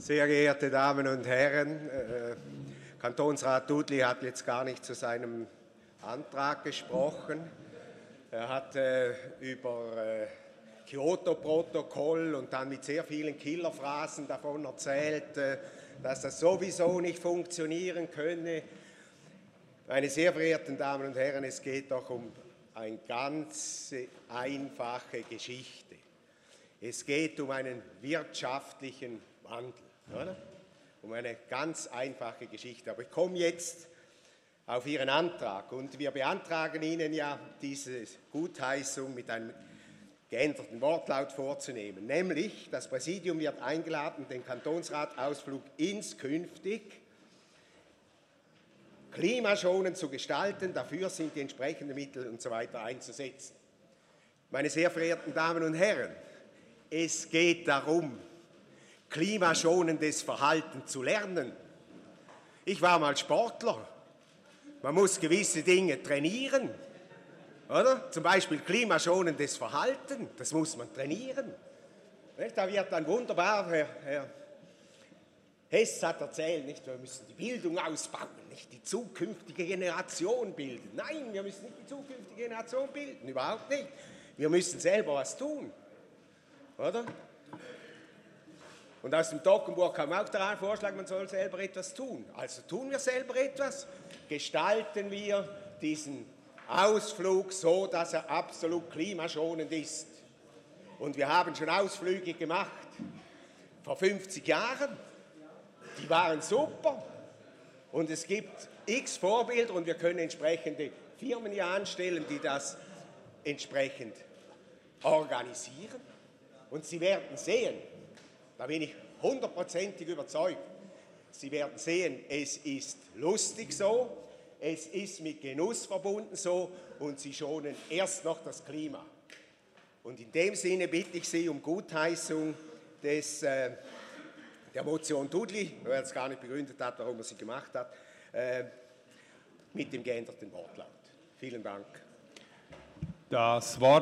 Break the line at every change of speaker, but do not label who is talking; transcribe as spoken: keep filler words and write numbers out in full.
Sehr geehrte Damen und Herren, äh, Kantonsrat Dudli hat jetzt gar nicht zu seinem Antrag gesprochen. Er hat äh, über äh, Kyoto-Protokoll und dann mit sehr vielen Killerphrasen davon erzählt, äh, dass das sowieso nicht funktionieren könne. Meine sehr verehrten Damen und Herren, es geht doch um eine ganz einfache Geschichte. Es geht um einen wirtschaftlichen Wandel, oder? Um eine ganz einfache Geschichte. Aber ich komme jetzt auf Ihren Antrag und wir beantragen Ihnen ja, diese Gutheißung mit einem geänderten Wortlaut vorzunehmen. Nämlich, das Präsidium wird eingeladen, den Kantonsratausflug inskünftig klimaschonend zu gestalten, dafür sind die entsprechenden Mittel und so weiter einzusetzen. Meine sehr verehrten Damen und Herren, es geht darum, klimaschonendes Verhalten zu lernen. Ich war mal Sportler. Man muss gewisse Dinge trainieren, oder? Zum Beispiel klimaschonendes Verhalten, das muss man trainieren. Da wird dann wunderbar, Herr, Herr Hess hat erzählt, nicht, wir müssen die Bildung ausbauen, nicht die zukünftige Generation bilden. Nein, wir müssen nicht die zukünftige Generation bilden, überhaupt nicht. Wir müssen selber was tun, oder? Und aus dem Toggenburg kam auch der Vorschlag, man soll selber etwas tun. Also tun wir selber etwas, gestalten wir diesen Ausflug so, dass er absolut klimaschonend ist. Und wir haben schon Ausflüge gemacht vor fünfzig Jahren. Die waren super und es gibt x Vorbilder und wir können entsprechende Firmen hier anstellen, die das entsprechend organisieren. Und Sie werden sehen, da bin ich hundertprozentig überzeugt, Sie werden sehen, es ist lustig so, es ist mit Genuss verbunden so und Sie schonen erst noch das Klima. Und in dem Sinne bitte ich Sie um Gutheißung des äh, der Motion Dudli, weil er jetzt gar nicht begründet hat, warum er sie gemacht hat, äh, mit dem geänderten Wortlaut. Vielen Dank.
Das Wort